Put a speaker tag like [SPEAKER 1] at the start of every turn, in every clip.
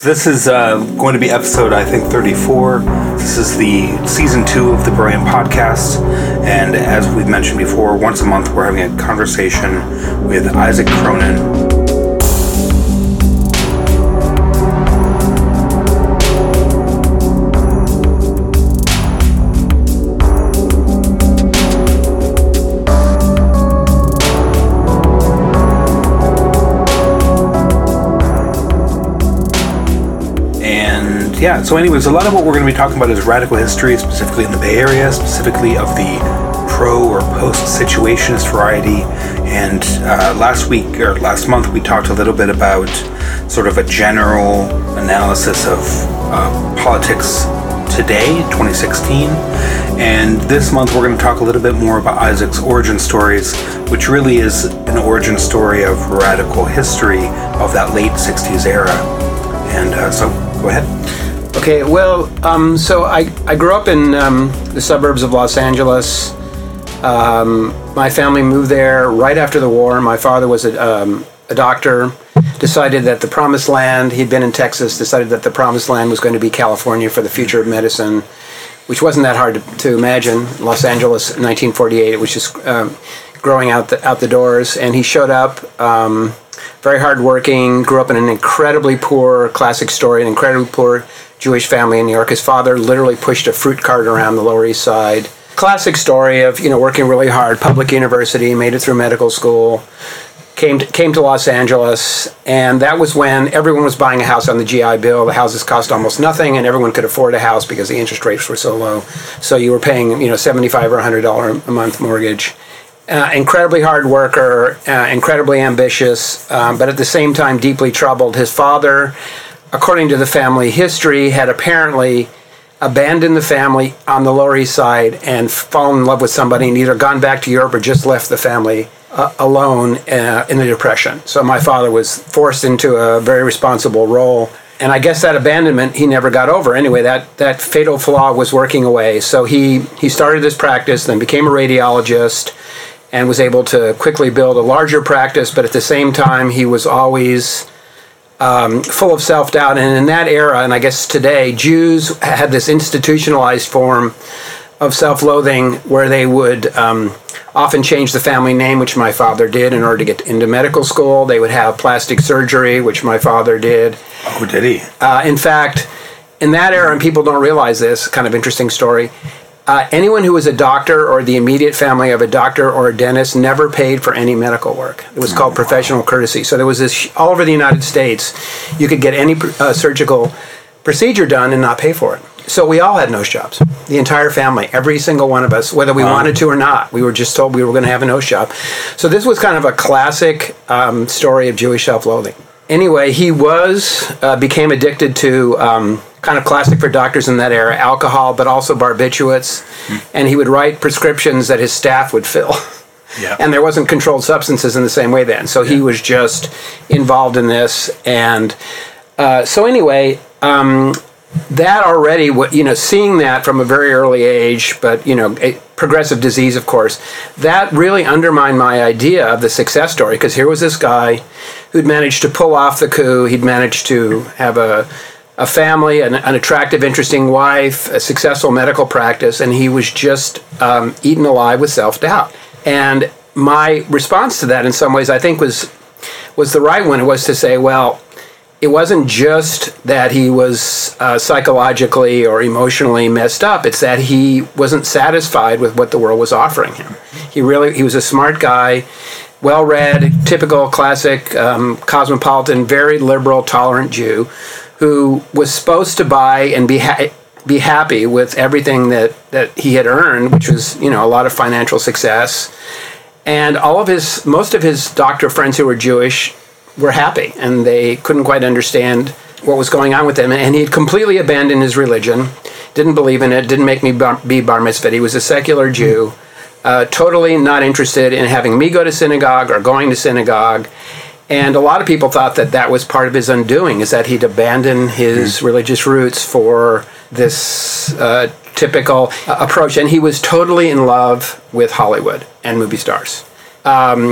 [SPEAKER 1] This is going to be episode, I think, 34. This is the season 2 of the Brilliant Podcast. And as we've mentioned before, once a month we're having a conversation with Isaac Cronin. Yeah, so anyways, a lot of what we're going to be talking about is radical history, specifically in the Bay Area, specifically of the pro or post-situationist variety. And last month, we talked a little bit about sort of a general analysis of politics today, 2016. And this month, we're going to talk a little bit more about Isaac's origin stories, which really is an origin story of radical history of that late 60s era. And so, go ahead.
[SPEAKER 2] Okay, well, so I grew up in the suburbs of Los Angeles. My family moved there right after the war. My father was a doctor, decided that the promised land, he'd been in Texas, decided that the promised land was going to be California for the future of medicine, which wasn't that hard to imagine. Los Angeles, 1948, it was just growing out the doors. And he showed up, very hardworking, grew up in an incredibly poor, classic story, an incredibly poor Jewish family in New York. His father literally pushed a fruit cart around the Lower East Side. Classic story of, working really hard, public university, made it through medical school, came to Los Angeles, and that was when everyone was buying a house on the GI Bill. The houses cost almost nothing, and everyone could afford a house because the interest rates were so low. So you were paying, $75 or $100 a month mortgage. Incredibly hard worker, incredibly ambitious, but at the same time deeply troubled. His father, according to the family history, had apparently abandoned the family on the Lower East Side and fallen in love with somebody and either gone back to Europe or just left the family alone in the Depression. So my father was forced into a very responsible role. And I guess that abandonment he never got over. Anyway, that fatal flaw was working away. So he started this practice, then became a radiologist, and was able to quickly build a larger practice. But at the same time, he was always full of self-doubt. And in that era, and I guess today, Jews had this institutionalized form of self-loathing where they would often change the family name, which my father did in order to get into medical school. They would have plastic surgery, which my father did.
[SPEAKER 1] Oh, did he?
[SPEAKER 2] In fact, in that era, and people don't realize this, kind of interesting story, anyone who was a doctor or the immediate family of a doctor or a dentist never paid for any medical work. It was called professional courtesy. So there was this, all over the United States, you could get any surgical procedure done and not pay for it. So we all had nose jobs, the entire family, every single one of us, whether we wanted to or not. We were just told we were going to have a nose job. So this was kind of a classic story of Jewish self-loathing. Anyway, he became addicted to kind of classic for doctors in that era, alcohol, but also barbiturates. And he would write prescriptions that his staff would fill.
[SPEAKER 1] Yeah.
[SPEAKER 2] And there wasn't controlled substances in the same way then. So he was just involved in this. And so anyway, that already, seeing that from a very early age, but, a progressive disease, of course, that really undermined my idea of the success story. Because here was this guy who'd managed to pull off the coup. He'd managed to have a family, an attractive, interesting wife, a successful medical practice, and he was just eaten alive with self-doubt. And my response to that, in some ways, I think was the right one. It was to say, well, it wasn't just that he was psychologically or emotionally messed up. It's that he wasn't satisfied with what the world was offering him. He was a smart guy, well-read, typical, classic, cosmopolitan, very liberal, tolerant Jew who was supposed to buy and be happy with everything that he had earned, which was, a lot of financial success. And most of his doctor friends who were Jewish were happy, and they couldn't quite understand what was going on with him. And he'd completely abandoned his religion, didn't believe in it, didn't make me be bar mitzvahed. He was a secular Jew, totally not interested in having me go to synagogue or going to synagogue. And a lot of people thought that was part of his undoing, is that he'd abandoned his religious roots for this typical approach. And he was totally in love with Hollywood and movie stars.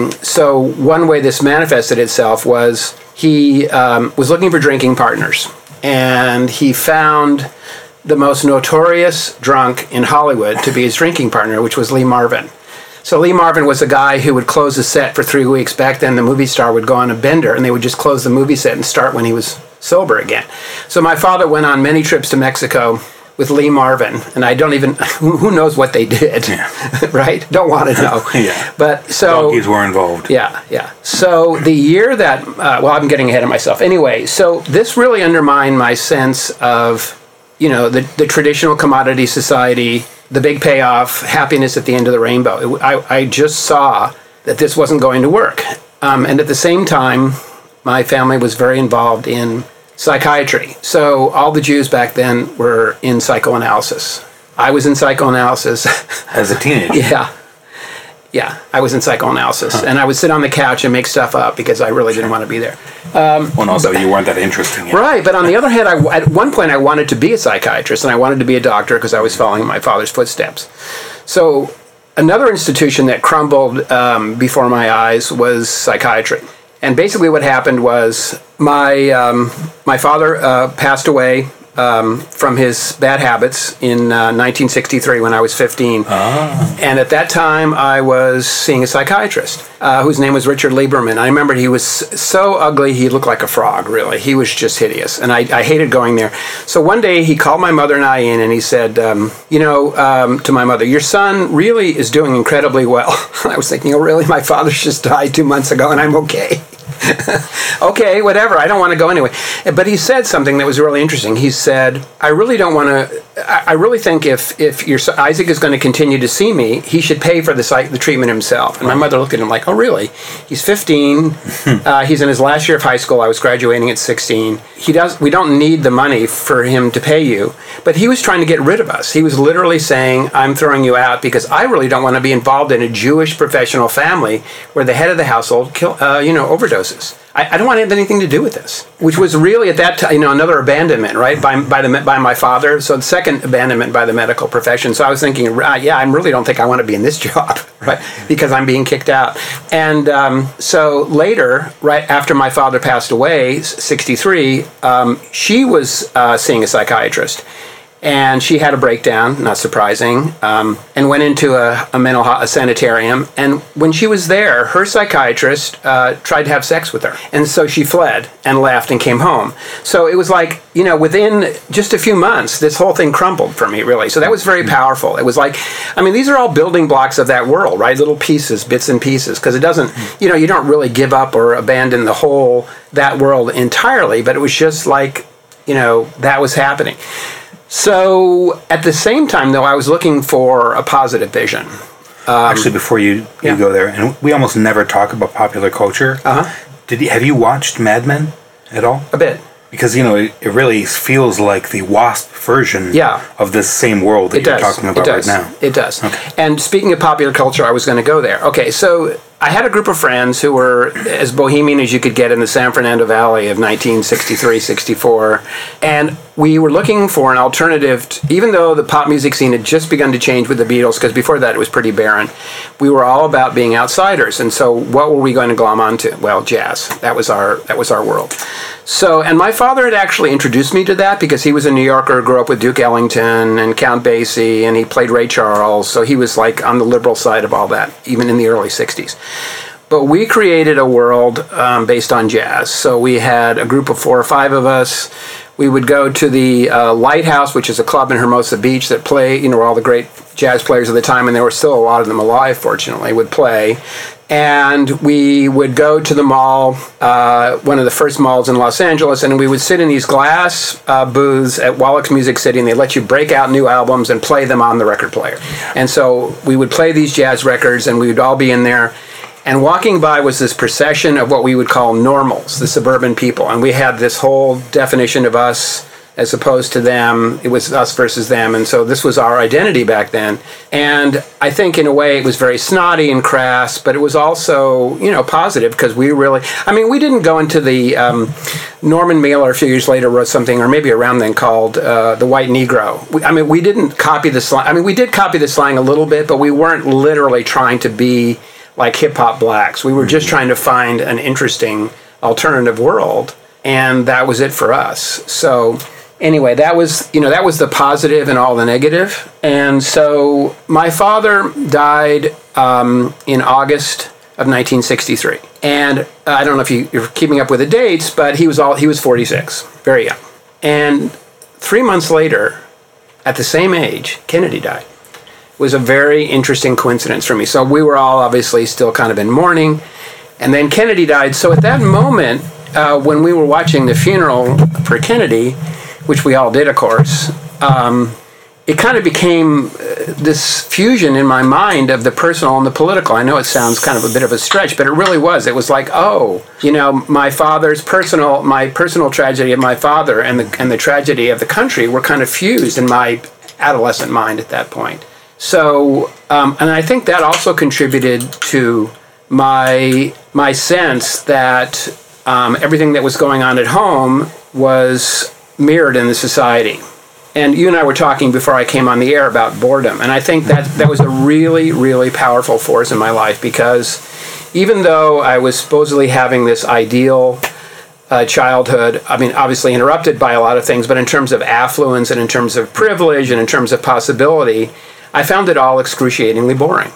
[SPEAKER 2] So one way this manifested itself was he was looking for drinking partners. and he found the most notorious drunk in Hollywood to be his drinking partner, which was Lee Marvin. So Lee Marvin was a guy who would close the set for 3 weeks. Back then, the movie star would go on a bender, and they would just close the movie set and start when he was sober again. So my father went on many trips to Mexico with Lee Marvin, and I don't even, who knows what they did, right? Don't want to know. But so
[SPEAKER 1] donkeys were involved.
[SPEAKER 2] Yeah. So the year that, I'm getting ahead of myself. Anyway, so this really undermined my sense of, the traditional commodity society, the big payoff, happiness at the end of the rainbow. I just saw that this wasn't going to work. And at the same time, my family was very involved in psychiatry. So all the Jews back then were in psychoanalysis. I was in psychoanalysis.
[SPEAKER 1] As a teenager?
[SPEAKER 2] Yeah, I was in psychoanalysis. And I would sit on the couch and make stuff up because I really didn't want to be there.
[SPEAKER 1] Well, also, you weren't that interesting yet.
[SPEAKER 2] Right, but on the other hand, at one point I wanted to be a psychiatrist, and I wanted to be a doctor because I was following my father's footsteps. So another institution that crumbled before my eyes was psychiatry. And basically what happened was my father passed away from his bad habits in 1963 when I was 15. And at that time, I was seeing a psychiatrist whose name was Richard Lieberman. I remember he was so ugly, he looked like a frog, really. He was just hideous, and I hated going there. So one day, he called my mother and I in, and he said, to my mother, your son really is doing incredibly well. I was thinking, oh, really? My father's just died 2 months ago, and I'm okay. Okay, whatever. I don't want to go anyway. But he said something that was really interesting. He said, I really think if your son, Isaac is going to continue to see me, he should pay for the treatment himself. And my mother looked at him like, oh, really? He's 15. He's in his last year of high school. I was graduating at 16. We don't need the money for him to pay you. But he was trying to get rid of us. He was literally saying, I'm throwing you out because I really don't want to be involved in a Jewish professional family where the head of the household overdoses. I don't want to have anything to do with this, which was really at that time, another abandonment, right, by my father. So the second abandonment by the medical profession. So I was thinking, I really don't think I want to be in this job, right, because I'm being kicked out. And so later, right after my father passed away, 63, she was seeing a psychiatrist. And she had a breakdown, not surprising, and went into a sanitarium. And when she was there, her psychiatrist tried to have sex with her. And so she fled and left and came home. So it was like, within just a few months, this whole thing crumbled for me, really. So that was very powerful. It was like, these are all building blocks of that world, right? Little pieces, bits and pieces, because it doesn't, you don't really give up or abandon that world entirely, but it was just like, that was happening. So at the same time, though, I was looking for a positive vision.
[SPEAKER 1] Actually, before you go there, and we almost never talk about popular culture. Have you watched Mad Men at all?
[SPEAKER 2] A bit.
[SPEAKER 1] Because, it really feels like the WASP version of this same world that you're talking about right now.
[SPEAKER 2] It does.
[SPEAKER 1] Okay.
[SPEAKER 2] And speaking of popular culture, I was going to go there. Okay, so I had a group of friends who were as bohemian as you could get in the San Fernando Valley of 1963, 64. And we were looking for an alternative, even though the pop music scene had just begun to change with the Beatles, because before that it was pretty barren. We were all about being outsiders. And so what were we going to glom onto? Well, jazz. That was our world. So, and my father had actually introduced me to that because he was a New Yorker, grew up with Duke Ellington and Count Basie, and he played Ray Charles. So he was like on the liberal side of all that, even in the early 60s. But we created a world based on jazz. So we had a group of 4 or 5 of us. We would go to the Lighthouse, which is a club in Hermosa Beach that play, all the great jazz players of the time, and there were still a lot of them alive, fortunately, would play. And we would go to the mall, one of the first malls in Los Angeles, and we would sit in these glass booths at Wallach's Music City, and they let you break out new albums and play them on the record player. And so we would play these jazz records, and we would all be in there. And walking by was this procession of what we would call normals, the suburban people. And we had this whole definition of us as opposed to them. It was us versus them. And so this was our identity back then. And I think in a way it was very snotty and crass, but it was also, positive because we really, we didn't go into the, Norman Mailer a few years later wrote something, or maybe around then, called The White Negro. We didn't copy the slang. We did copy the slang a little bit, but we weren't literally trying to be like hip-hop blacks. We were just trying to find an interesting alternative world and that was it for us. So anyway, that was the positive and all the negative. And so my father died in August of 1963. And I don't know if you're keeping up with the dates, but he was 46, very young. And 3 months later, at the same age, Kennedy died. It was a very interesting coincidence for me. So we were all obviously still kind of in mourning. And then Kennedy died. So at that moment, when we were watching the funeral for Kennedy, which we all did, of course, it kind of became this fusion in my mind of the personal and the political. I know it sounds kind of a bit of a stretch, but it really was. It was like, my personal tragedy of my father and the tragedy of the country were kind of fused in my adolescent mind at that point. So, and I think that also contributed to my sense that everything that was going on at home was mirrored in the society. And you and I were talking before I came on the air about boredom. And I think that was a really, really powerful force in my life, because even though I was supposedly having this ideal childhood, I mean, obviously interrupted by a lot of things, but in terms of affluence and in terms of privilege and in terms of possibility, I found it all excruciatingly boring.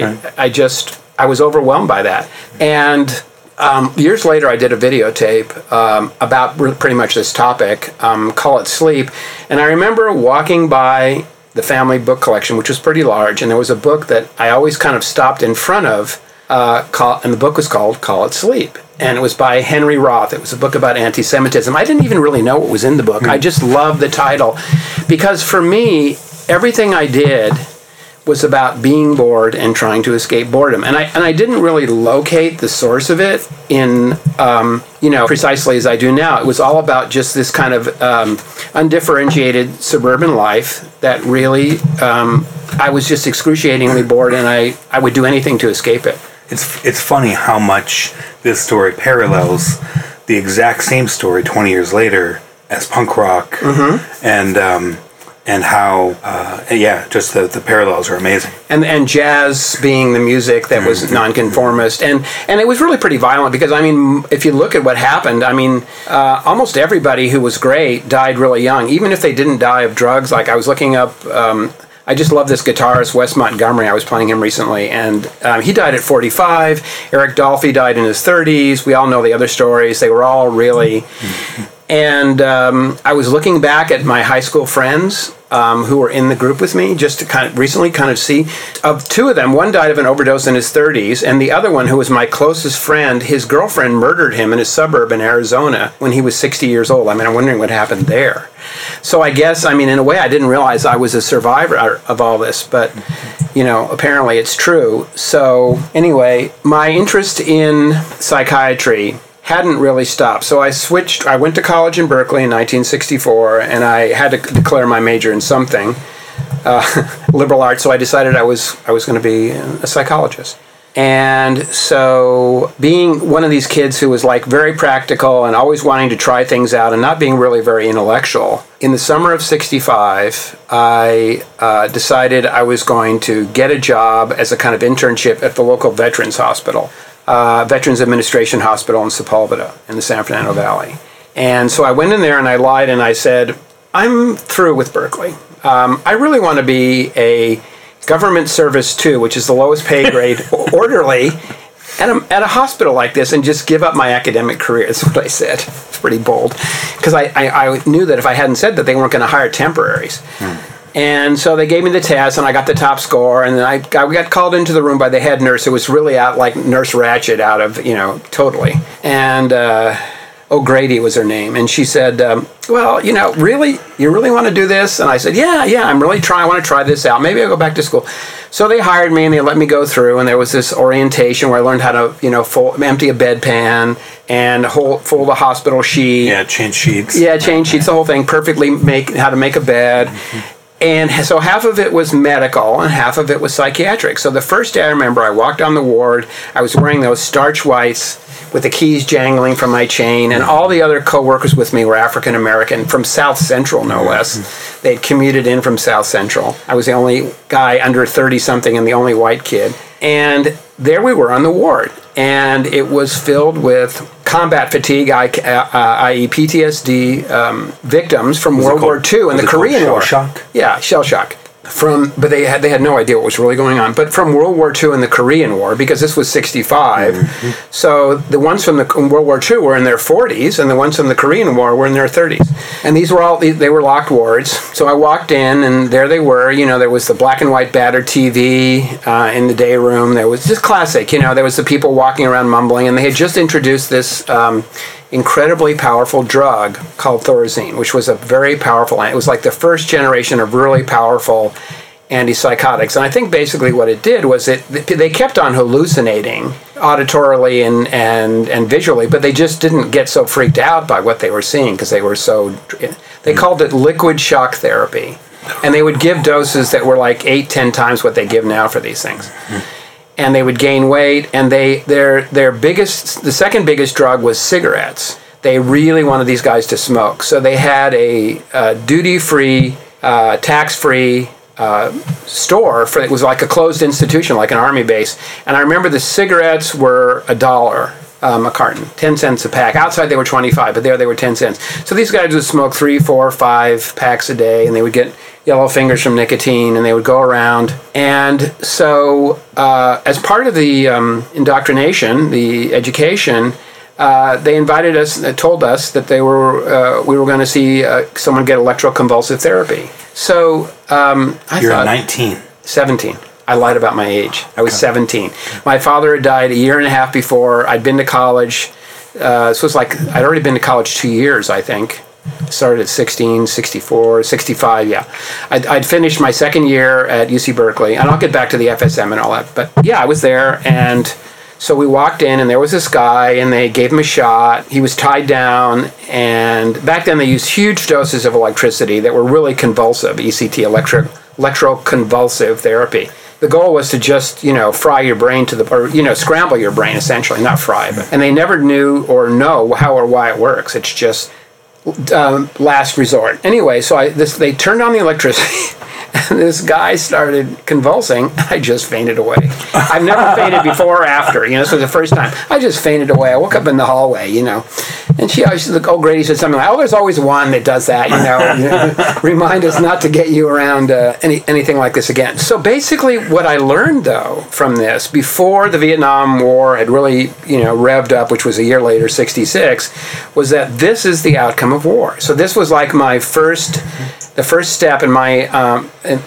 [SPEAKER 2] I was overwhelmed by that. And years later, I did a videotape about pretty much this topic, Call It Sleep. And I remember walking by the family book collection, which was pretty large, and there was a book that I always kind of stopped in front of, and the book was called Call It Sleep. And it was by Henry Roth. It was a book about anti-Semitism. I didn't even really know what was in the book. I just loved the title, because for me, everything I did was about being bored and trying to escape boredom. And I didn't really locate the source of it in, precisely as I do now. It was all about just this kind of undifferentiated suburban life that really, I was just excruciatingly bored, and I would do anything to escape it.
[SPEAKER 1] It's funny how much this story parallels the exact same story 20 years later as punk rock, and how, just the parallels are amazing.
[SPEAKER 2] And jazz being the music that was nonconformist. And it was really pretty violent, because, I mean, if you look at what happened, I mean, almost everybody who was great died really young, even if they didn't die of drugs. Like, I was looking up, I just love this guitarist, Wes Montgomery. I was playing him recently, and he died at 45. Eric Dolphy died in his 30s. We all know the other stories. They were all really... And I was looking back at my high school friends who were in the group with me, just to recently see. Of two of them, one died of an overdose in his 30s, and the other one, who was my closest friend, his girlfriend murdered him in a suburb in Arizona when he was 60 years old. I mean, I'm wondering what happened there. So I guess, I mean, in a way, I didn't realize I was a survivor of all this, but, apparently it's true. So anyway, my interest in psychiatry hadn't really stopped. So I went to college in Berkeley in 1964, and I had to declare my major in something, liberal arts, so I decided I was going to be a psychologist. And so being one of these kids who was like very practical and always wanting to try things out and not being really very intellectual, in the summer of 65, I decided I was going to get a job as a kind of internship at the local veterans hospital. Veterans Administration Hospital in Sepulveda in the San Fernando Valley. And so I went in there and I lied and I said, I'm through with Berkeley. I really want to be a government service 2, which is the lowest pay grade orderly at a hospital like this, and just give up my academic career. That's what I said. It's pretty bold, because I knew that if I hadn't said that, they weren't going to hire temporaries. And so they gave me the test, and I got the top score, and then I got called into the room by the head nurse, who was really out like Nurse Ratched out of, totally. And O'Grady was her name. And she said, really? You really want to do this? And I said, yeah, I want to try this out. Maybe I'll go back to school. So they hired me, and they let me go through, and there was this orientation where I learned how to, empty a bedpan and fold a hospital sheet.
[SPEAKER 1] Yeah, change sheets.
[SPEAKER 2] Yeah, change sheets, the whole thing, perfectly how to make a bed. And so half of it was medical and half of it was psychiatric. So the first day I remember, I walked on the ward. I was wearing those starch whites with the keys jangling from my chain, and all the other co-workers with me were African American, from South Central, no less. They'd commuted in from South Central. I was the only guy under 30-something and the only white kid. And there we were on the ward, and it was filled with combat fatigue, i.e. PTSD victims from World War II and the Korean War.
[SPEAKER 1] Shell shock?
[SPEAKER 2] Yeah, shell shock. But they had no idea what was really going on. But from World War II and the Korean War, because this was 65, so the ones from the World War II were in their 40s, and the ones from the Korean War were in their 30s. And these were they were locked wards. So I walked in, and there they were. There was the black and white battered TV in the day room. There was just classic. There was the people walking around mumbling, and they had just introduced this incredibly powerful drug called Thorazine, which was a very powerful, it was like the first generation of really powerful antipsychotics. And I think basically what it did was they kept on hallucinating auditorily and visually, but they just didn't get so freaked out by what they were seeing because they called it liquid shock therapy. And they would give doses that were like 8-10 times what they give now for these things. And they would gain weight, and the second biggest drug was cigarettes. They really wanted these guys to smoke. So they had a duty-free, tax-free store. It was like a closed institution, like an army base. And I remember the cigarettes were $1 a carton, 10 cents a pack. Outside they were 25, but there they were 10 cents. So these guys would smoke 3, 4, 5 packs a day, and they would get yellow fingers from nicotine, and they would go around. And so as part of the indoctrination, the education, they invited us, told us that we were going to see someone get electroconvulsive therapy. So
[SPEAKER 1] You're 19.
[SPEAKER 2] 17. I lied about my age. I was 17. My father had died a year and a half before. I'd been to college. This was like, I'd already been to college 2 years, I think. Started at 16, 64, 65, yeah. I'd finished my second year at UC Berkeley, and I'll get back to the FSM and all that. But yeah, I was there, and so we walked in, and there was this guy, and they gave him a shot. He was tied down, and back then they used huge doses of electricity that were really convulsive, ECT, electroconvulsive therapy. The goal was to just, fry your brain scramble your brain, essentially, not fry. And they never knew or know how or why it works. It's just last resort. Anyway, so they turned on the electricity, and this guy started convulsing. I just fainted away. I've never fainted before or after. This was the first time. I just fainted away. I woke up in the hallway, And she always, old Grady said something like, there's always one that does that, Remind us not to get you around anything like this again. So basically what I learned, though, from this, before the Vietnam War had really, revved up, which was a year later, 66, was that this is the outcome of war. So this was like the first step in my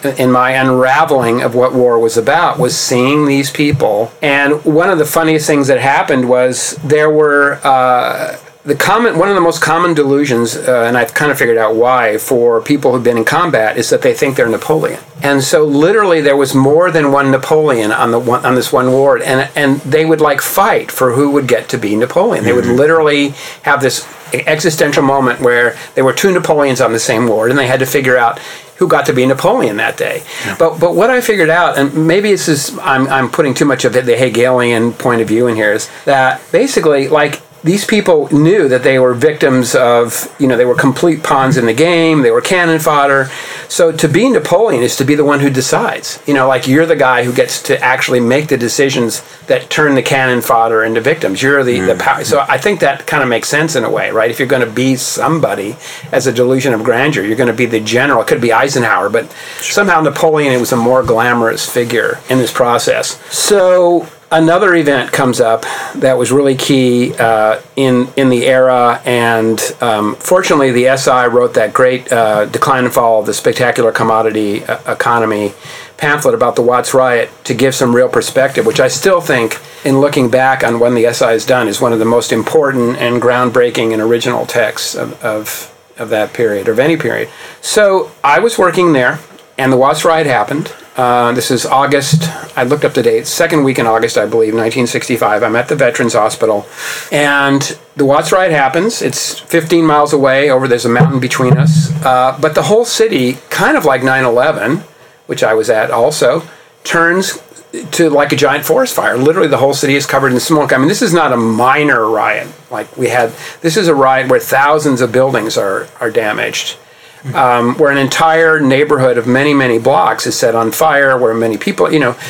[SPEAKER 2] unraveling of what war was about, was seeing these people. And one of the funniest things that happened was there were one of the most common delusions, and I've kind of figured out why, for people who've been in combat, is that they think they're Napoleon. And so literally there was more than one Napoleon on this one ward, and they would fight for who would get to be Napoleon. They would literally have this existential moment where there were 2 Napoleons on the same ward, and they had to figure out who got to be Napoleon that day. Yeah. But what I figured out, and maybe I'm putting too much of the Hegelian point of view in here, is that basically these people knew that they were victims of, they were complete pawns in the game, they were cannon fodder. So to be Napoleon is to be the one who decides. You're the guy who gets to actually make the decisions that turn the cannon fodder into victims. You're the power. So I think that kind of makes sense in a way, right? If you're going to be somebody as a delusion of grandeur, you're going to be the general. It could be Eisenhower, but somehow Napoleon, it was a more glamorous figure in this process. So another event comes up that was really key in the era, and fortunately the SI wrote that great Decline and Fall of the Spectacular Commodity Economy pamphlet about the Watts riot to give some real perspective, which I still think, in looking back on when the SI has done, is one of the most important and groundbreaking and original texts of that period, or of any period. So I was working there, and the Watts riot happened. This is August, I looked up the date, second week in August, I believe, 1965. I'm at the Veterans Hospital, and the Watts riot happens. It's 15 miles away, there's a mountain between us. But the whole city, kind of like 9/11, which I was at also, turns to like a giant forest fire. Literally the whole city is covered in smoke. I mean, this is not a minor riot. This is a riot where thousands of buildings are damaged. Where an entire neighborhood of many, many blocks is set on fire, where many people,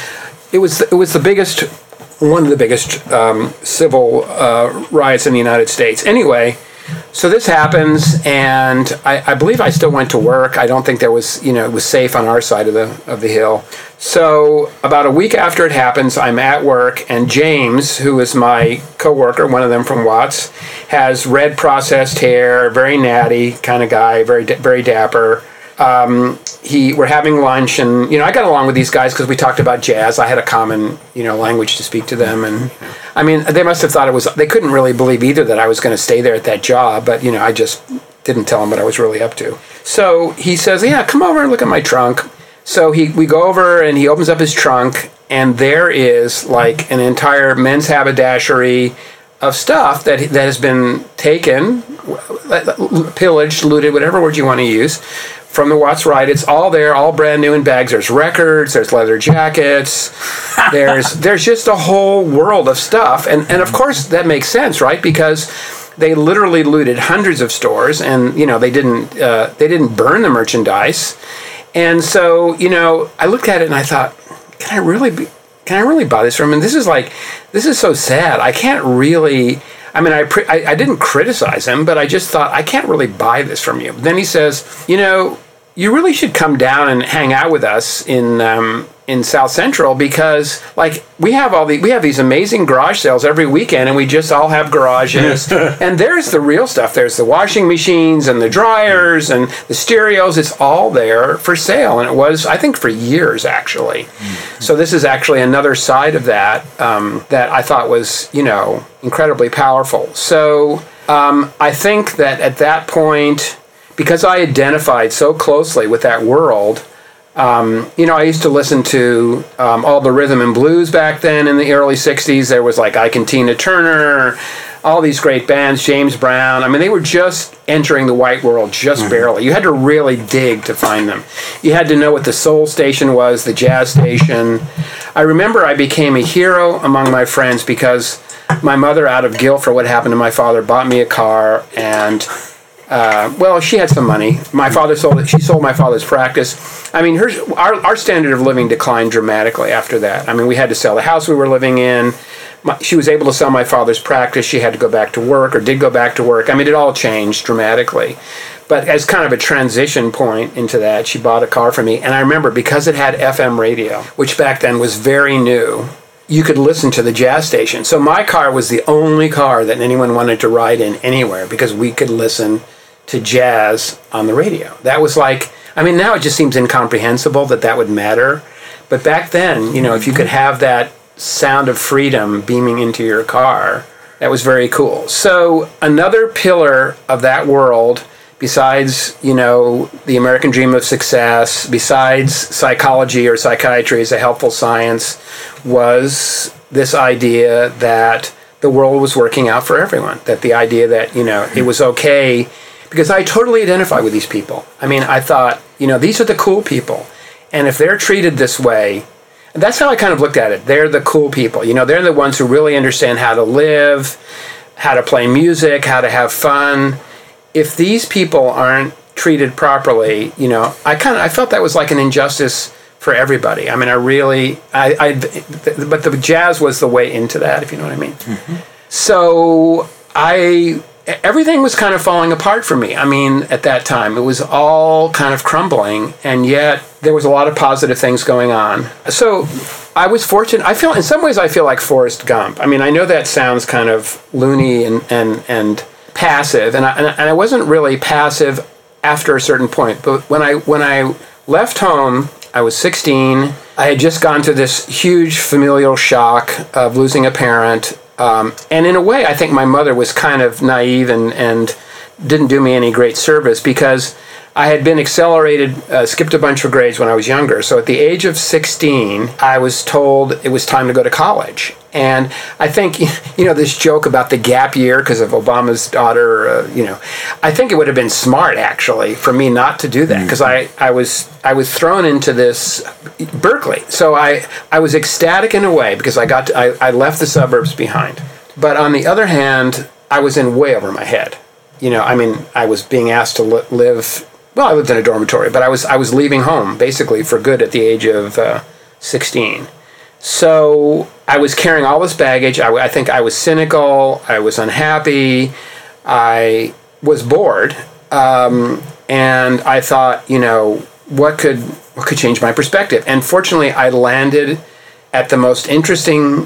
[SPEAKER 2] was the biggest, one of the biggest civil riots in the United States. Anyway, so this happens, and I believe I still went to work. I don't think there was, it was safe on our side of the hill. So about a week after it happens, I'm at work, and James, who is my coworker, one of them from Watts, has red processed hair, very natty kind of guy, very dapper. We're having lunch, and I got along with these guys because we talked about jazz. I had a common language to speak to them, and I mean, they must have thought they couldn't really believe either that I was going to stay there at that job, but I just didn't tell them what I was really up to. So he says, yeah, come over and look at my trunk. So we go over, and he opens up his trunk, and there is like an entire men's haberdashery of stuff that has been taken, pillaged, looted, whatever word you want to use, from the Watts riot. It's all there, all brand new in bags. There's records, there's leather jackets, there's just a whole world of stuff. And of course that makes sense, right? Because they literally looted hundreds of stores, and they didn't burn the merchandise. And so I looked at it and I thought, can I really buy this from him? And this is so sad. I can't really. I mean, I didn't criticize him, but I just thought, I can't really buy this from you. But then he says, you really should come down and hang out with us in South Central, because we have these amazing garage sales every weekend, and we just all have garages. And there's the real stuff. There's the washing machines and the dryers and the stereos. It's all there for sale, and it was, I think, for years actually. So this is actually another side of that that I thought was incredibly powerful. So I think that at that point, because I identified so closely with that world. I used to listen to all the rhythm and blues back then in the early 60s. There was like Ike and Tina Turner, all these great bands, James Brown. I mean, they were just entering the white world just barely. You had to really dig to find them. You had to know what the soul station was, the jazz station. I remember I became a hero among my friends because my mother, out of guilt for what happened to my father, bought me a car, and she had some money. My father sold it. She sold my father's practice. I mean, our standard of living declined dramatically after that. I mean, we had to sell the house we were living in. She was able to sell my father's practice. She had to go back to work, or did go back to work. I mean, it all changed dramatically. But as kind of a transition point into that, she bought a car for me. And I remember, because it had FM radio, which back then was very new, you could listen to the jazz station. So my car was the only car that anyone wanted to ride in anywhere, because we could listen to jazz on the radio. That was now it just seems incomprehensible that would matter. But back then, if you could have that sound of freedom beaming into your car, that was very cool. So another pillar of that world, besides, the American dream of success, besides psychology or psychiatry as a helpful science, was this idea that the world was working out for everyone. That the idea that, it was okay. Because I totally identify with these people. I mean, I thought, these are the cool people. And if they're treated this way, and that's how I kind of looked at it. They're the cool people. They're the ones who really understand how to live, how to play music, how to have fun. If these people aren't treated properly, I felt that was like an injustice for everybody. I mean, but the jazz was the way into that, if you know what I mean. So everything was kind of falling apart for me. I mean, at that time, it was all kind of crumbling, and yet there was a lot of positive things going on. So I was fortunate. In some ways, I feel like Forrest Gump. I mean, I know that sounds kind of loony and passive, and I wasn't really passive after a certain point. But when I left home, I was 16. I had just gone through this huge familial shock of losing a parent. And in a way, I think my mother was kind of naive and didn't do me any great service, because I had been accelerated, skipped a bunch of grades when I was younger. So at the age of 16, I was told it was time to go to college. And I think, this joke about the gap year because of Obama's daughter, I think it would have been smart, actually, for me not to do that, because I was thrown into this Berkeley. So I was ecstatic in a way, because I left the suburbs behind. But on the other hand, I was in way over my head. I was being asked to live. Well, I lived in a dormitory, but I was leaving home basically for good at the age of 16. So I was carrying all this baggage. I think I was cynical. I was unhappy. I was bored. And I thought, what could change my perspective? And fortunately, I landed at the most interesting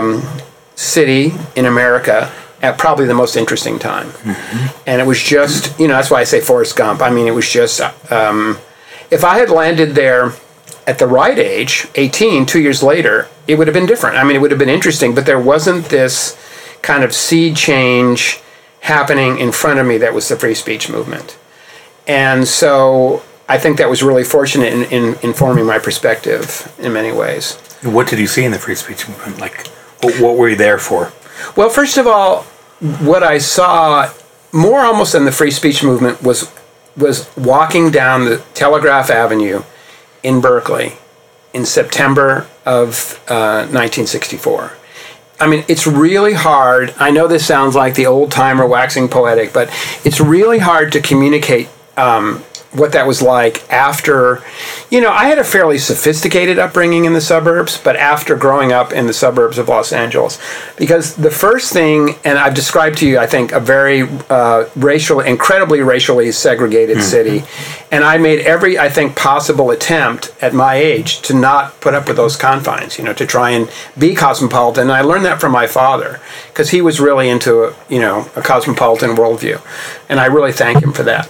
[SPEAKER 2] city in America at probably the most interesting time. Mm-hmm. And it was just, that's why I say Forrest Gump. I mean, it was just, if I had landed there at the right age, 18, 2 years later, it would have been different. I mean, it would have been interesting, but there wasn't this kind of seed change happening in front of me that was the free speech movement. And so I think that was really fortunate in informing my perspective in many ways.
[SPEAKER 1] What did you see in the free speech movement? Like, what were you there for?
[SPEAKER 2] Well, first of all, what I saw more almost than the free speech movement was walking down the Telegraph Avenue in Berkeley in September of 1964. I mean, it's really hard. I know this sounds like the old-timer waxing poetic, but it's really hard to communicate what that was like after, I had a fairly sophisticated upbringing in the suburbs, but after growing up in the suburbs of Los Angeles. Because the first thing, and I've described to you, I think, a very incredibly racially segregated city, and I made every, I think, possible attempt at my age to not put up with those confines, to try and be cosmopolitan. And I learned that from my father, because he was really into, a cosmopolitan worldview. And I really thank him for that.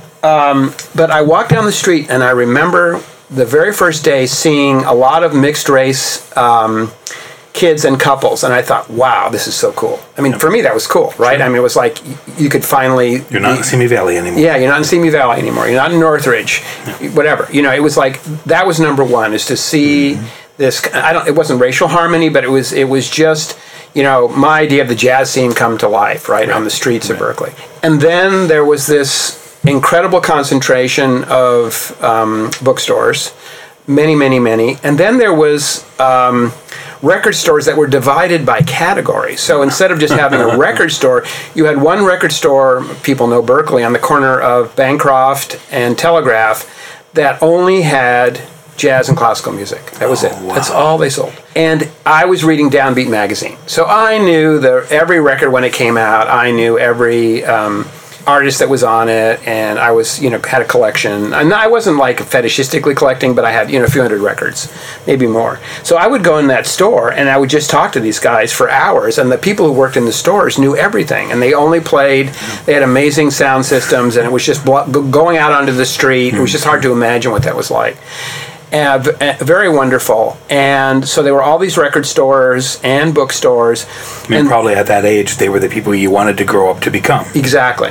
[SPEAKER 2] But I walked down the street, and I remember the very first day seeing a lot of mixed race kids and couples, and I thought, wow, this is so cool. I mean, for me, that was cool, right? Sure. I mean, it was like you could finally...
[SPEAKER 1] You're not in Simi Valley anymore.
[SPEAKER 2] Yeah, you're not in Simi Valley anymore. You're not in Northridge, whatever. It was like, that was number one, is to see this... It wasn't racial harmony, but it was just... my idea of the jazz scene come to life, right. On the streets of Berkeley. And then there was this incredible concentration of bookstores, many, many, many. And then there was record stores that were divided by category. So instead of just having a record store, you had one record store, people know Berkeley, on the corner of Bancroft and Telegraph that only had jazz and classical music. That was it. Wow. That's all they sold. And I was reading Downbeat magazine. So I knew every record when it came out. I knew every artist that was on it, and I was, had a collection. And I wasn't like fetishistically collecting, but I had, a few hundred records, maybe more. So I would go in that store, and I would just talk to these guys for hours, and the people who worked in the stores knew everything, and they only played, they had amazing sound systems, and it was just going out onto the street. It was just hard to imagine what that was like. Very wonderful. And so there were all these record stores and bookstores.
[SPEAKER 1] And probably at that age, they were the people you wanted to grow up to become.
[SPEAKER 2] Exactly.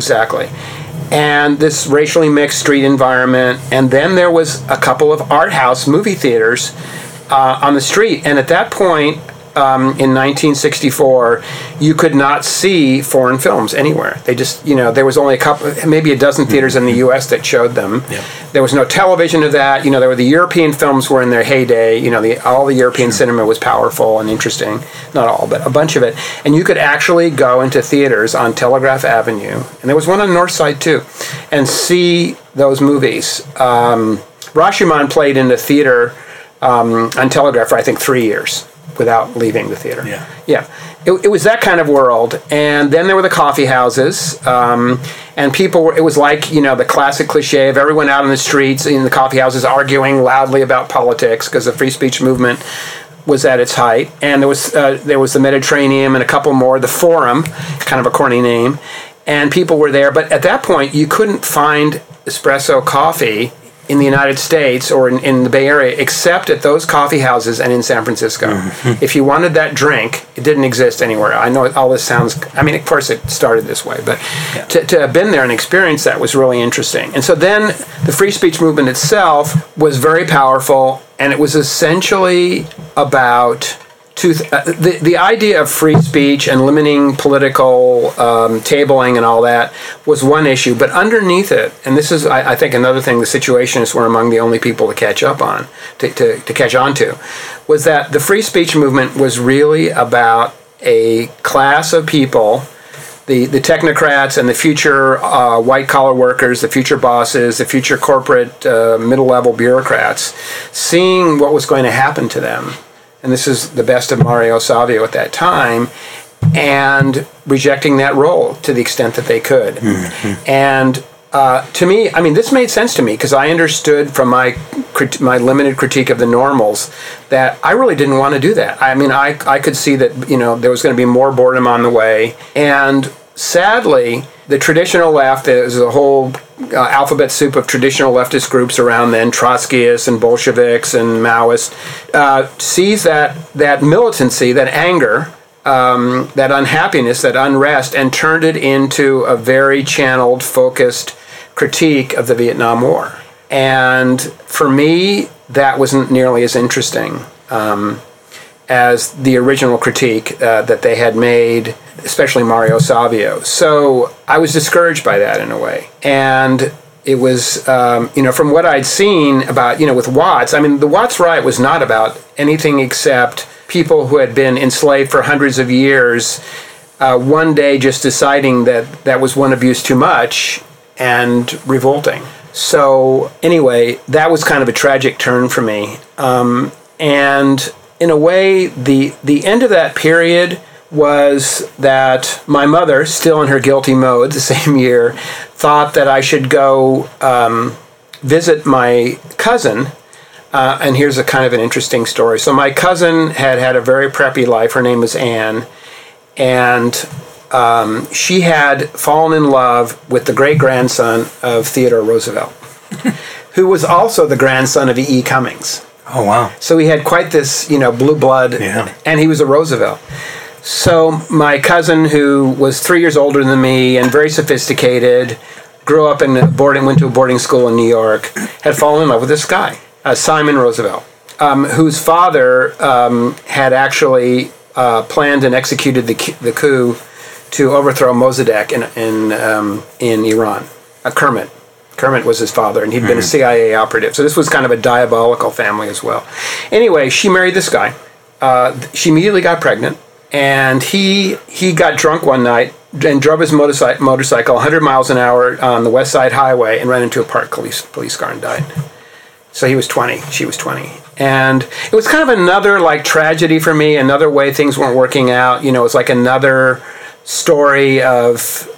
[SPEAKER 2] And this racially mixed street environment. And then there was a couple of art house movie theaters on the street. And at that point, in 1964, you could not see foreign films anywhere. They just, there was only maybe a dozen theaters in the U.S. that showed them. Yep. There was no television of that. There were the European films were in their heyday. All the European cinema was powerful and interesting. Not all, but a bunch of it. And you could actually go into theaters on Telegraph Avenue, and there was one on the North Side too, and see those movies. Rashomon played in the theater on Telegraph for, I think, 3 years. Without leaving the theater. Yeah. It was that kind of world. And then there were the coffee houses. And people were, it was like, the classic cliche of everyone out in the streets in the coffee houses arguing loudly about politics, because the free speech movement was at its height. And there was the Mediterranean and a couple more, the Forum, kind of a corny name. And people were there. But at that point, you couldn't find espresso coffee in the United States or in the Bay Area, except at those coffee houses and in San Francisco. Mm-hmm. If you wanted that drink, it didn't exist anywhere. I know all this sounds, of course it started this way, but to have been there and experience that was really interesting. And so then the free speech movement itself was very powerful, and it was essentially about the idea of free speech and limiting political tabling and all that was one issue, but underneath it, and this is, I think, another thing the Situationists were among the only people to catch up on, to catch on to, was that the free speech movement was really about a class of people, the technocrats and the future white-collar workers, the future bosses, the future corporate middle-level bureaucrats, seeing what was going to happen to them and this is the best of Mario Savio at that time, and rejecting that role to the extent that they could. Mm-hmm. And to me, I mean, this made sense to me because I understood from my limited critique of the Normals that I really didn't want to do that. I mean, I could see that, you know, there was going to be more boredom on the way. And sadly, the traditional left, there's a whole alphabet soup of traditional leftist groups around then, Trotskyists and Bolsheviks and Maoists, sees that militancy, that anger, that unhappiness, that unrest, and turned it into a very channeled, focused critique of the Vietnam War. And for me, that wasn't nearly as interesting as the original critique that they had made, especially Mario Savio. So I was discouraged by that in a way. And it was, you know, from what I'd seen about, you know, with Watts, I mean, the Watts riot was not about anything except people who had been enslaved for hundreds of years, one day just deciding that that was one abuse too much and revolting. So anyway, that was kind of a tragic turn for me. And in a way, the end of that period was that my mother, still in her guilty mode the same year, thought that I should go visit my cousin. And here's a kind of an interesting story. So my cousin had a very preppy life. Her name was Anne. And she had fallen in love with the great-grandson of Theodore Roosevelt, who was also the grandson of E. Cummings.
[SPEAKER 1] Oh, wow.
[SPEAKER 2] So he had quite this, you know, blue blood, and he was a Roosevelt. So my cousin, who was 3 years older than me and very sophisticated, grew up in went to a boarding school in New York, had fallen in love with this guy, Simon Roosevelt, whose father had actually planned and executed the coup to overthrow Mossadegh in Iran. Kermit. Kermit was his father, and he'd been a CIA operative. So this was kind of a diabolical family as well. Anyway, she married this guy. She immediately got pregnant, and he got drunk one night and drove his motorcycle 100 miles an hour on the West Side Highway and ran into a parked police car and died. So he was 20. She was 20. And it was kind of another, like, tragedy for me, another way things weren't working out. You know, it's like another story of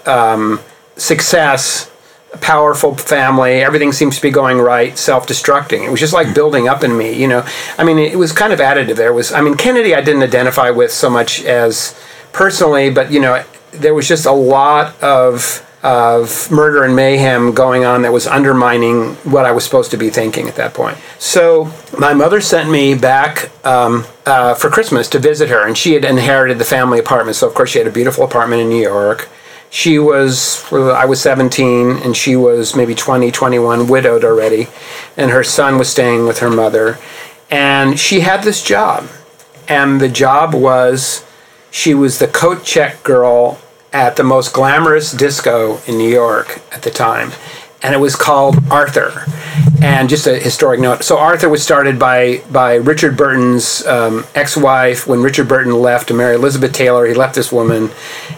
[SPEAKER 2] success, powerful family, everything seems to be going right, self-destructing. It was just like building up in me, you know. I mean, it was kind of additive. Kennedy I didn't identify with so much as personally, but, you know, there was just a lot of murder and mayhem going on that was undermining what I was supposed to be thinking at that point. So my mother sent me back for Christmas to visit her, and she had inherited the family apartment. So, of course, she had a beautiful apartment in New York. I was 17, and she was maybe 20, 21, widowed already, and her son was staying with her mother. And she had this job, and the job was she was the coat check girl at the most glamorous disco in New York at the time, and it was called Arthur. And just a historic note, so Arthur was started by Richard Burton's ex-wife. When Richard Burton left to marry Elizabeth Taylor, he left this woman,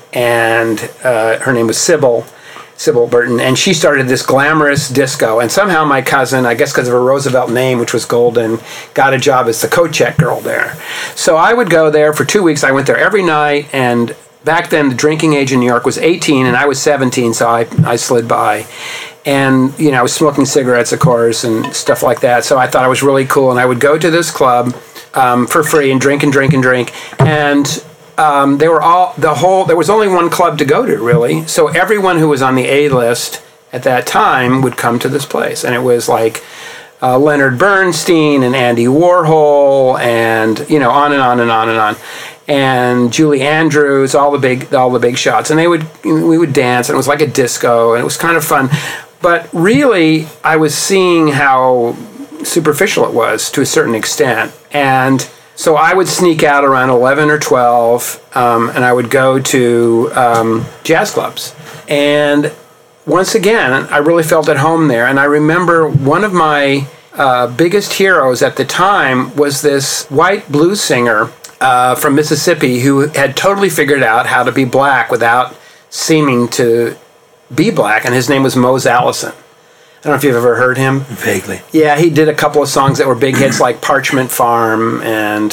[SPEAKER 2] and her name was Sybil Burton, and she started this glamorous disco. And somehow my cousin, I guess because of her Roosevelt name, which was Golden, got a job as the coat check girl there. So I would go there for 2 weeks. I went there every night, and back then the drinking age in New York was 18, and I was 17, so I slid by. And, you know, I was smoking cigarettes, of course, and stuff like that. So I thought I was really cool, and I would go to this club for free and drink and drink and drink. And there was only one club to go to, really. So everyone who was on the A list at that time would come to this place. And it was like Leonard Bernstein and Andy Warhol and, you know, on and on and on and on. And Julie Andrews, all the big shots. And we would dance, and it was like a disco, and it was kind of fun. But really, I was seeing how superficial it was to a certain extent. And so I would sneak out around 11 or 12, and I would go to jazz clubs. And once again, I really felt at home there. And I remember one of my biggest heroes at the time was this white blues singer from Mississippi who had totally figured out how to be black without seeming to be black, and his name was Mose Allison. I don't know if you've ever heard him.
[SPEAKER 1] Vaguely.
[SPEAKER 2] Yeah, he did a couple of songs that were big hits like Parchment Farm, and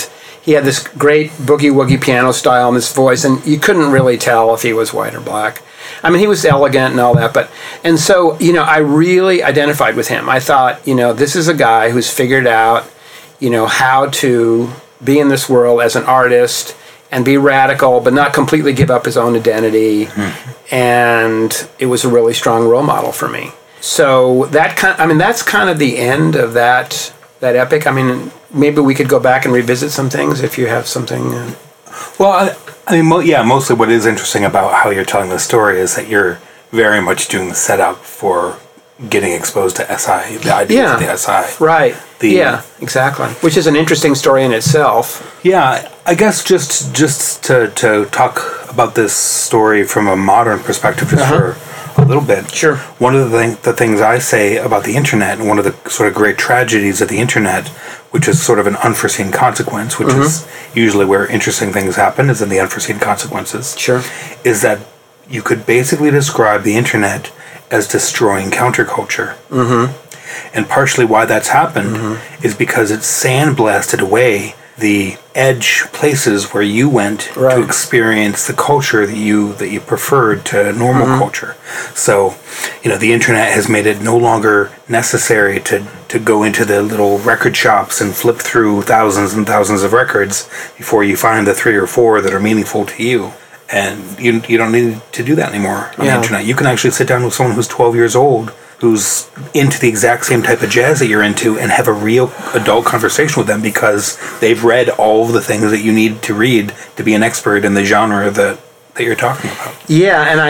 [SPEAKER 2] he had this great boogie-woogie piano style and this voice, and you couldn't really tell if he was white or black. I mean, he was elegant and all that, and so, I really identified with him. I thought, this is a guy who's figured out, how to be in this world as an artist and be radical, but not completely give up his own identity. Mm-hmm. And it was a really strong role model for me. So that's kind of the end of that epic. I mean, maybe we could go back and revisit some things if you have something.
[SPEAKER 1] Well, mostly what is interesting about how you're telling the story is that you're very much doing the setup for getting exposed to SI, the ideas of the SI.
[SPEAKER 2] Right. Yeah, exactly. Which is an interesting story in itself.
[SPEAKER 1] Yeah, I guess just to talk about this story from a modern perspective just for a little bit.
[SPEAKER 2] Sure.
[SPEAKER 1] One of the things I say about the internet, and one of the sort of great tragedies of the internet, which is sort of an unforeseen consequence, which is usually where interesting things happen, is in the unforeseen consequences.
[SPEAKER 2] Sure.
[SPEAKER 1] Is that you could basically describe the internet as destroying counterculture. Mm-hmm. And partially why that's happened is because it's sandblasted away the edge places where you went to experience the culture that you preferred to normal culture. So, the internet has made it no longer necessary to go into the little record shops and flip through thousands and thousands of records before you find the 3 or 4 that are meaningful to you. And you don't need to do that anymore on the internet. You can actually sit down with someone who's 12 years old who's into the exact same type of jazz that you're into and have a real adult conversation with them because they've read all of the things that you need to read to be an expert in the genre that you're talking about.
[SPEAKER 2] Yeah, and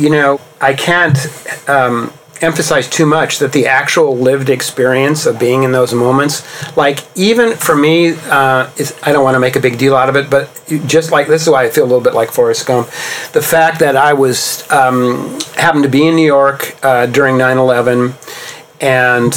[SPEAKER 2] I can't emphasize too much that the actual lived experience of being in those moments, like even for me, I don't want to make a big deal out of it, but just like this is why I feel a little bit like Forrest Gump. The fact that I was happened to be in New York during 9/11 and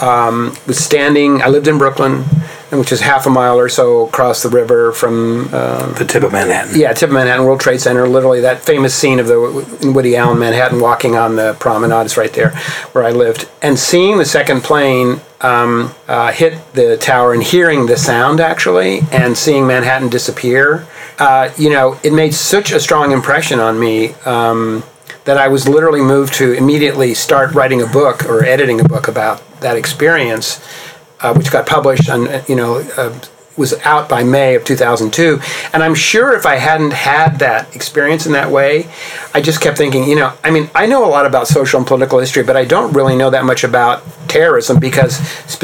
[SPEAKER 2] was standing. I lived in Brooklyn, which is half a mile or so across the river from
[SPEAKER 1] the tip of Manhattan.
[SPEAKER 2] Yeah, tip of Manhattan, World Trade Center. Literally, that famous scene of the Woody Allen Manhattan walking on the promenade is right there where I lived. And seeing the second plane hit the tower and hearing the sound actually, and seeing Manhattan disappear, it made such a strong impression on me. That I was literally moved to immediately start writing a book or editing a book about that experience, which got published and was out by May of 2002. And I'm sure if I hadn't had that experience in that way, I just kept thinking, I know a lot about social and political history, but I don't really know that much about terrorism because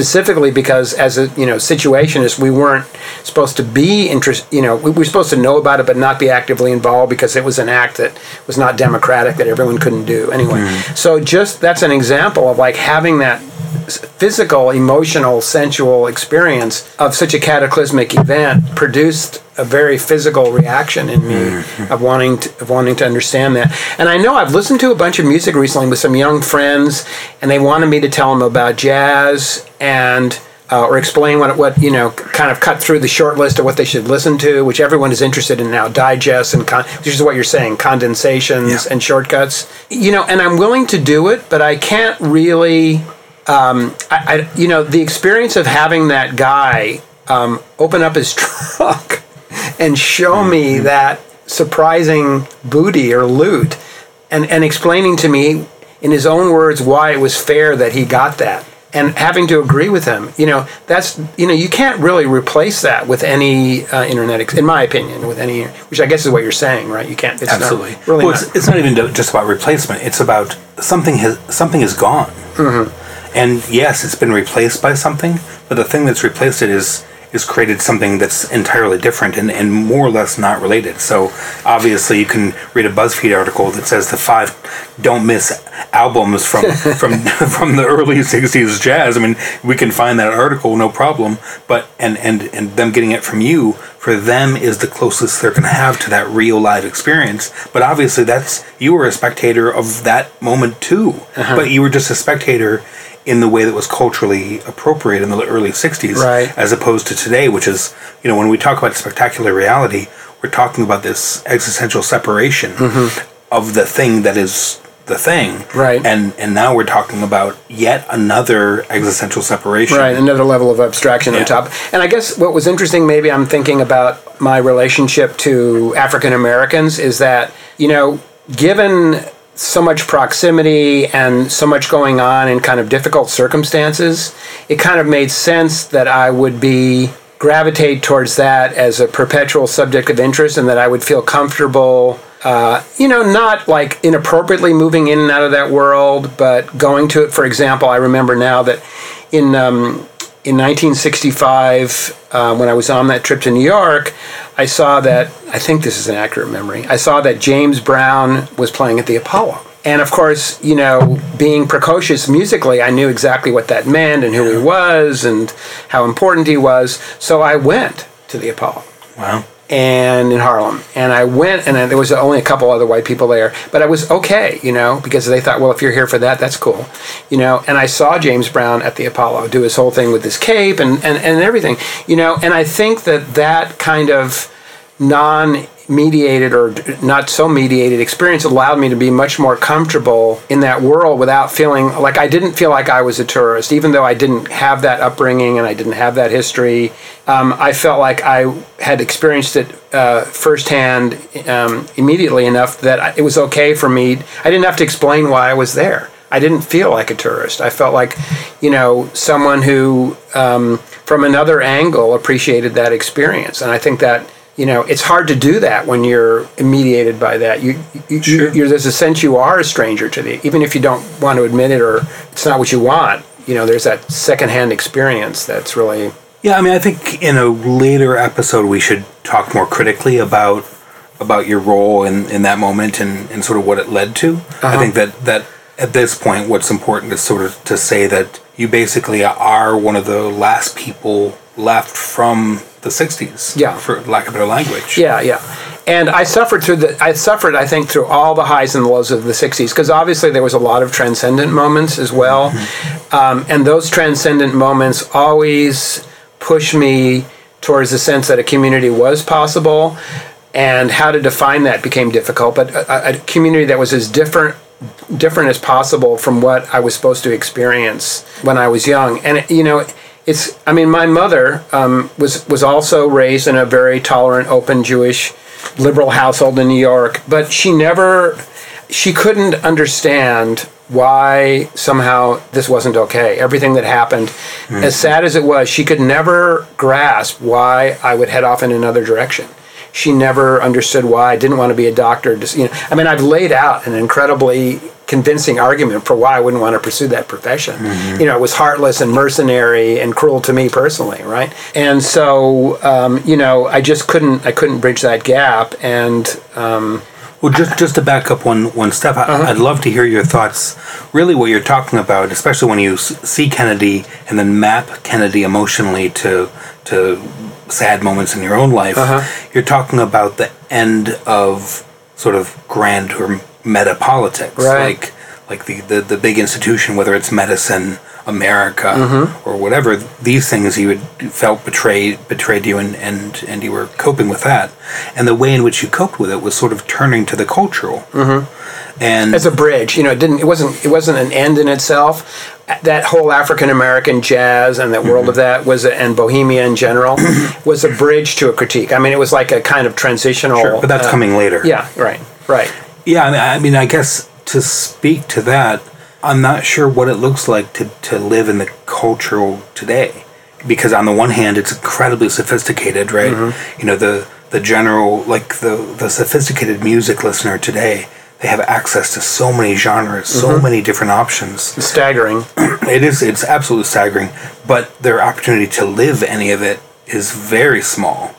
[SPEAKER 2] as a situationist, we weren't supposed to be we were supposed to know about it but not be actively involved because it was an act that was not democratic that everyone couldn't do anyway. So just that's an example of like having that physical, emotional, sensual experience of such a cataclysmic event produced a very physical reaction in me of wanting to understand that. And I know I've listened to a bunch of music recently with some young friends, and they wanted me to tell them about jazz and or explain what kind of cut through the short list of what they should listen to, which everyone is interested in now, digests and which is what you're saying, condensations and shortcuts. And I'm willing to do it, but I can't really. The experience of having that guy open up his trunk and show me that surprising booty or loot and explaining to me in his own words why it was fair that he got that and having to agree with him, that's, you can't really replace that with any internet, in my opinion, with any, which I guess is what you're saying, right? You can't. It's
[SPEAKER 1] absolutely.
[SPEAKER 2] Not really
[SPEAKER 1] it's not even just about replacement. It's about something is gone. Mm-hmm. And yes, it's been replaced by something, but the thing that's replaced it is created something that's entirely different and more or less not related. So obviously you can read a BuzzFeed article that says the 5 don't miss albums from the early 60s jazz. I mean, we can find that article, no problem, but and them getting it from you, for them is the closest they're going to have to that real live experience. But obviously you were a spectator of that moment too, but you were just a spectator in the way that was culturally appropriate in the early 60s,
[SPEAKER 2] right,
[SPEAKER 1] as opposed to today, which is, when we talk about spectacular reality, we're talking about this existential separation of the thing that is the thing.
[SPEAKER 2] Right.
[SPEAKER 1] And now we're talking about yet another existential separation.
[SPEAKER 2] Right, another level of abstraction on top. And I guess what was interesting, maybe I'm thinking about my relationship to African Americans, is that, given so much proximity and so much going on in kind of difficult circumstances, it kind of made sense that I would gravitate towards that as a perpetual subject of interest, and that I would feel comfortable, not like inappropriately moving in and out of that world, but going to it. For example, I remember now that in 1965, when I was on that trip to New York, I saw that, I think this is an accurate memory, I saw that James Brown was playing at the Apollo. And of course, being precocious musically, I knew exactly what that meant and who he was and how important he was. So I went to the Apollo.
[SPEAKER 1] Wow.
[SPEAKER 2] And in Harlem. And I went, and there was only a couple other white people there. But I was okay, because they thought, well, if you're here for that, that's cool. And I saw James Brown at the Apollo do his whole thing with his cape and everything. And I think that kind of non-mediated or not so mediated experience allowed me to be much more comfortable in that world without feeling like I didn't feel like I was a tourist, even though I didn't have that upbringing and I didn't have that history. I felt like I had experienced it firsthand immediately enough that it was okay for me. I didn't have to explain why I was there. I didn't feel like a tourist. I felt like, someone who, from another angle, appreciated that experience. And I think that, it's hard to do that when you're mediated by that. There's a sense you are a stranger to even if you don't want to admit it or it's not what you want. There's that secondhand experience that's really...
[SPEAKER 1] Yeah, I think in a later episode we should talk more critically about your role in that moment and sort of what it led to. Uh-huh. I think that at this point what's important is sort of to say that you basically are one of the last people left from the 60s, for lack of a better language.
[SPEAKER 2] Yeah. And I suffered, I think, through all the highs and lows of the 60s, because obviously there was a lot of transcendent moments as well. Mm-hmm. And those transcendent moments always pushed me towards the sense that a community was possible, and how to define that became difficult, but a community that was as different as possible from what I was supposed to experience when I was young. And, my mother was also raised in a very tolerant, open Jewish liberal household in New York, but she couldn't understand why somehow this wasn't okay. Everything that happened, as sad as it was, she could never grasp why I would head off in another direction. She never understood why I didn't want to be a doctor. I've laid out an incredibly convincing argument for why I wouldn't want to pursue that profession. Mm-hmm. It was heartless and mercenary and cruel to me personally, right? And so, I just couldn't bridge that gap. And
[SPEAKER 1] well, just to back up one step, I'd love to hear your thoughts. Really, what you're talking about, especially when you see Kennedy and then map Kennedy emotionally to sad moments in your own life. You're talking about the end of sort of grand or meta politics,
[SPEAKER 2] right?
[SPEAKER 1] Like the big institution, whether it's medicine, America, or whatever. These things you felt betrayed you, and you were coping with that. And the way in which you coped with it was sort of turning to the cultural, and
[SPEAKER 2] as a bridge. It wasn't an end in itself. That whole African American jazz and that world of that and Bohemia in general was a bridge to a critique. It was like a kind of transitional.
[SPEAKER 1] Sure, but that's coming later.
[SPEAKER 2] Yeah, right.
[SPEAKER 1] Yeah, I guess to speak to that, I'm not sure what it looks like to live in the cultural today, because on the one hand it's incredibly sophisticated, right? The general, like the sophisticated music listener today, they have access to so many genres, so many different options.
[SPEAKER 2] It's staggering.
[SPEAKER 1] It's absolutely staggering, but their opportunity to live any of it is very small.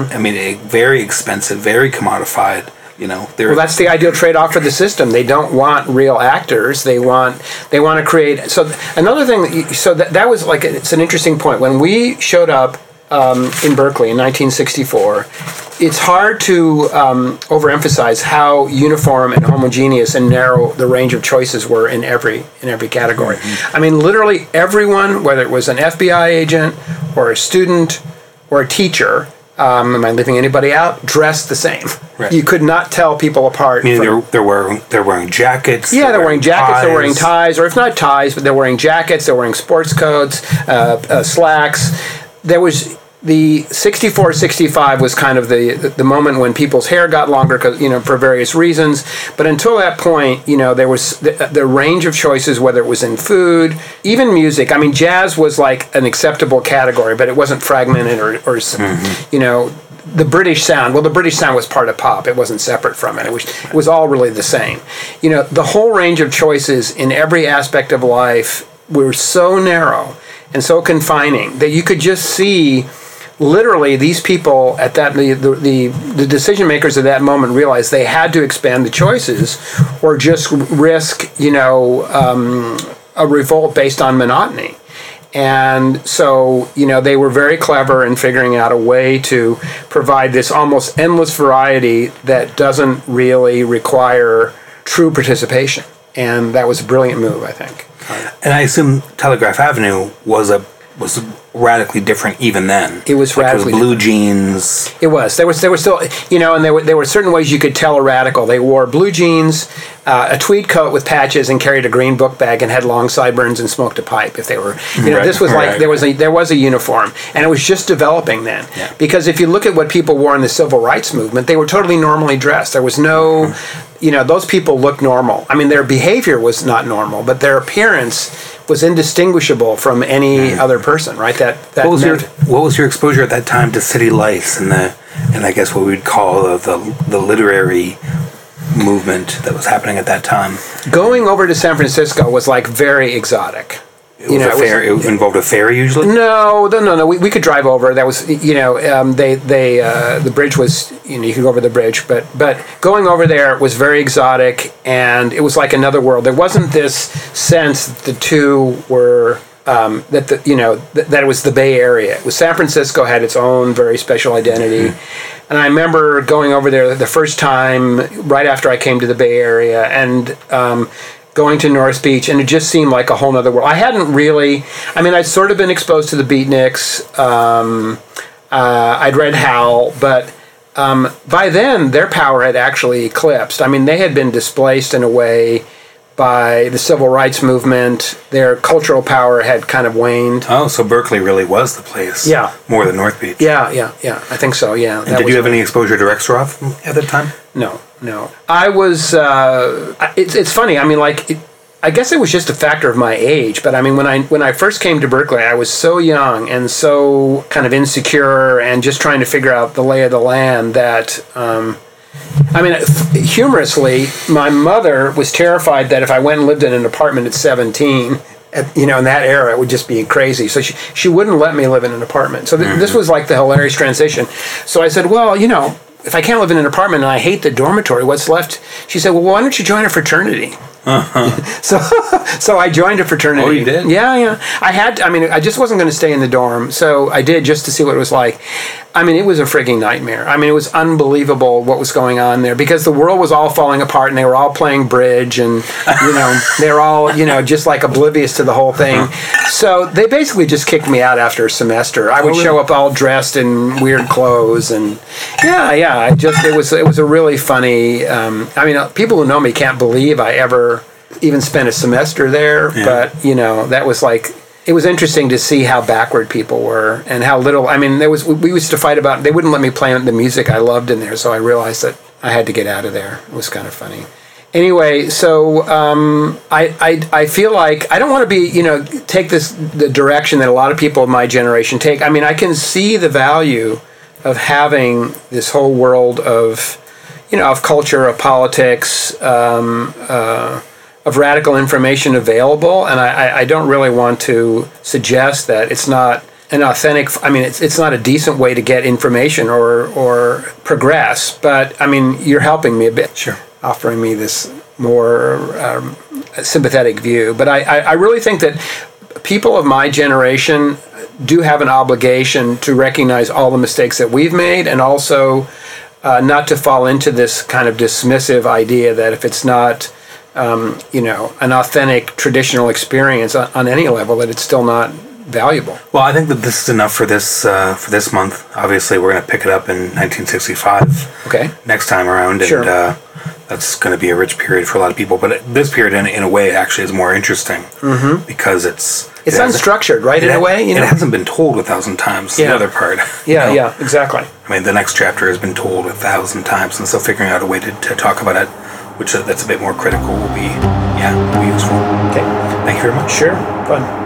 [SPEAKER 1] Very expensive, very commodified.
[SPEAKER 2] Well, that's the ideal trade-off for the system. They don't want real actors. They want to create. So another thing that was like, it's an interesting point. When we showed up in Berkeley in 1964, it's hard to overemphasize how uniform and homogeneous and narrow the range of choices were in every category. Literally everyone, whether it was an FBI agent or a student or a teacher, Am I leaving anybody out? Dressed the same.
[SPEAKER 1] Right.
[SPEAKER 2] You could not tell people apart.
[SPEAKER 1] Meaning they're wearing jackets.
[SPEAKER 2] Yeah, they're wearing jackets.
[SPEAKER 1] ties.
[SPEAKER 2] They're wearing ties, or if not ties, but they're wearing jackets. They're wearing sports coats, slacks. There was the 64, 65 was kind of the moment when people's hair got longer, because for various reasons. But until that point, there was the range of choices, whether it was in food, even music. I mean, jazz was like an acceptable category, but it wasn't fragmented or the British sound. Well, the British sound was part of pop. It wasn't separate from it. It was all really the same. The whole range of choices in every aspect of life were so narrow and so confining that you could just see. Literally, these people at that the decision makers at that moment realized they had to expand the choices, or just risk a revolt based on monotony. And so they were very clever in figuring out a way to provide this almost endless variety that doesn't really require true participation. And that was a brilliant move, I think.
[SPEAKER 1] And I assume Telegraph Avenue was radically different even then.
[SPEAKER 2] It was radically
[SPEAKER 1] it was blue jeans.
[SPEAKER 2] It was. There were still, and there were certain ways you could tell a radical. They wore blue jeans, a tweed coat with patches, and carried a green book bag and had long sideburns and smoked a pipe. If they were, this was like there was a uniform, and it was just developing then.
[SPEAKER 1] Yeah.
[SPEAKER 2] Because if you look at what people wore in the civil rights movement, they were totally normally dressed. There was no, those people looked normal. I mean, their behavior was not normal, but their appearance was indistinguishable from any other person, right?
[SPEAKER 1] What was your exposure at that time to city lights and I guess what we'd call the literary movement that was happening at that time? Going
[SPEAKER 2] over to San Francisco was like very exotic.
[SPEAKER 1] It involved a ferry usually?
[SPEAKER 2] No. We could drive over. That was, the bridge was, you could go over the bridge, but going over there was very exotic, and it was like another world. There wasn't this sense that the two were, that it was the Bay Area. It was San Francisco had its own very special identity. Mm-hmm. And I remember going over there the first time, right after I came to the Bay Area, and, going to North Beach, and it just seemed like a whole other world. I hadn't really, I'd sort of been exposed to the Beatniks. I'd read Howl, but by then their power had actually eclipsed. They had been displaced in a way by the civil rights movement. Their cultural power had kind of waned.
[SPEAKER 1] Oh, so Berkeley really was the place.
[SPEAKER 2] Yeah.
[SPEAKER 1] More than North Beach.
[SPEAKER 2] Yeah. I think so, yeah.
[SPEAKER 1] And did you have any exposure to Rexroth at that time?
[SPEAKER 2] No. I was, it's funny, I guess it was just a factor of my age, but when I first came to Berkeley, I was so young and so kind of insecure and just trying to figure out the lay of the land that, humorously, my mother was terrified that if I went and lived in an apartment at 17, in that era, it would just be crazy. So she wouldn't let me live in an apartment. So this was like the hilarious transition. So I said, well, if I can't live in an apartment and I hate the dormitory, what's left? She said, well, why don't you join a fraternity? Uh-huh. So I joined a fraternity.
[SPEAKER 1] Oh, you did?
[SPEAKER 2] Yeah. I just wasn't going to stay in the dorm, so I did just to see what it was like. It was a frigging nightmare. It was unbelievable what was going on there because the world was all falling apart and they were all playing bridge and, they were all, just like oblivious to the whole thing. So they basically just kicked me out after a semester. I would show up all dressed in weird clothes and it was a really funny, people who know me can't believe I ever even spent a semester there, but that was like, it was interesting to see how backward people were and how little. We used to fight about. They wouldn't let me play the music I loved in there, so I realized that I had to get out of there. It was kind of funny. Anyway, so I feel like I don't want to be take the direction that a lot of people of my generation take. I can see the value of having this whole world of of culture, of politics. Of radical information available, and I don't really want to suggest that it's not an authentic. It's not a decent way to get information or progress. But you're helping me a bit,
[SPEAKER 1] sure,
[SPEAKER 2] offering me this more sympathetic view. But I really think that people of my generation do have an obligation to recognize all the mistakes that we've made, and also not to fall into this kind of dismissive idea that if it's not an authentic traditional experience on any level, that it's still not valuable.
[SPEAKER 1] Well, I think that this is enough for this month. Obviously, we're going to pick it up in 1965
[SPEAKER 2] Okay.
[SPEAKER 1] next time around, and
[SPEAKER 2] Sure.
[SPEAKER 1] that's going to be a rich period for a lot of people. But this period, in a way, actually is more interesting because
[SPEAKER 2] It's
[SPEAKER 1] it hasn't-
[SPEAKER 2] unstructured, right? In a way, you know.
[SPEAKER 1] It hasn't been told 1,000 times.
[SPEAKER 2] Yeah.
[SPEAKER 1] The other part.
[SPEAKER 2] Yeah,
[SPEAKER 1] you know?
[SPEAKER 2] yeah, exactly.
[SPEAKER 1] I mean, the next chapter has been told 1,000 times, and so figuring out a way to talk about it, which that's a bit more critical, will be useful.
[SPEAKER 2] Okay.
[SPEAKER 1] Thank you very much.
[SPEAKER 2] Sure. Fun.